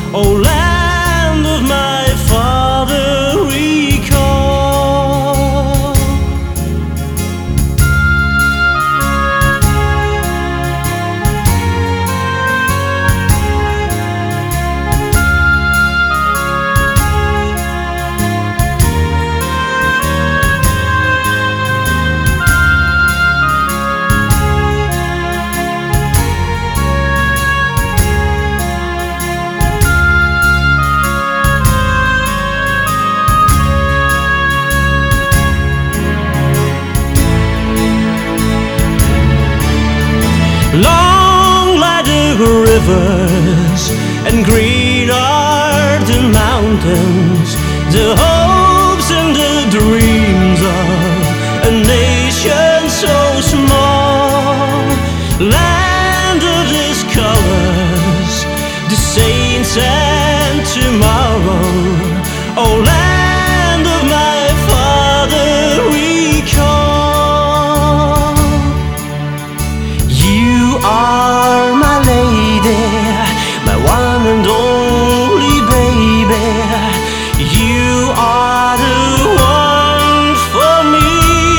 oh land of my father, recall. Long lie the rivers, and green are the mountains, the hopes and the dreams of a nation so small. Land of these colors, the saints and tomorrow, oh land of my father, recall. You are my lady, my one and only baby. You are the one for me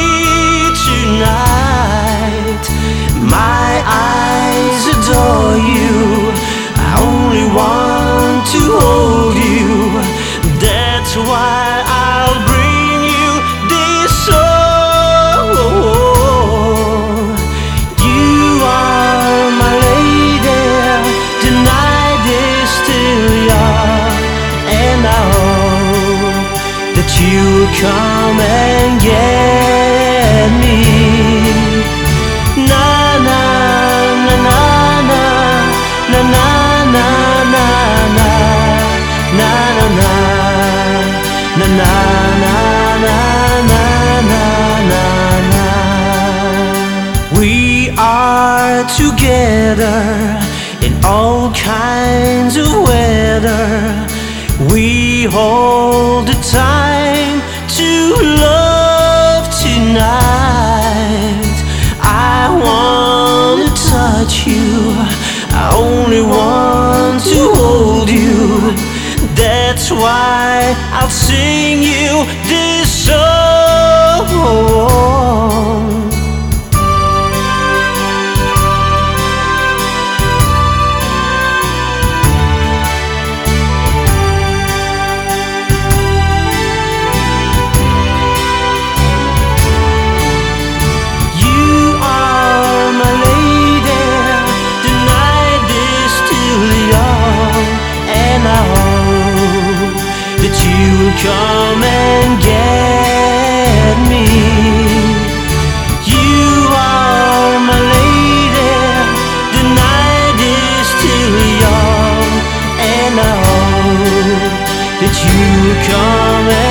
tonight. My eyes adore you, I only want to hold you. That's why I'll bring you this song. You are my lady, the night is still young, and I hope that you will come and get me. Na na na na na na na na na na na na na na na na na na na. We are together in all kinds of weather. We hold the time to love tonight. I want to touch you, I only want to hold you. That's why I'll sing you this song. Come and get me. You are my lady, the night is still young, and I hope that you come and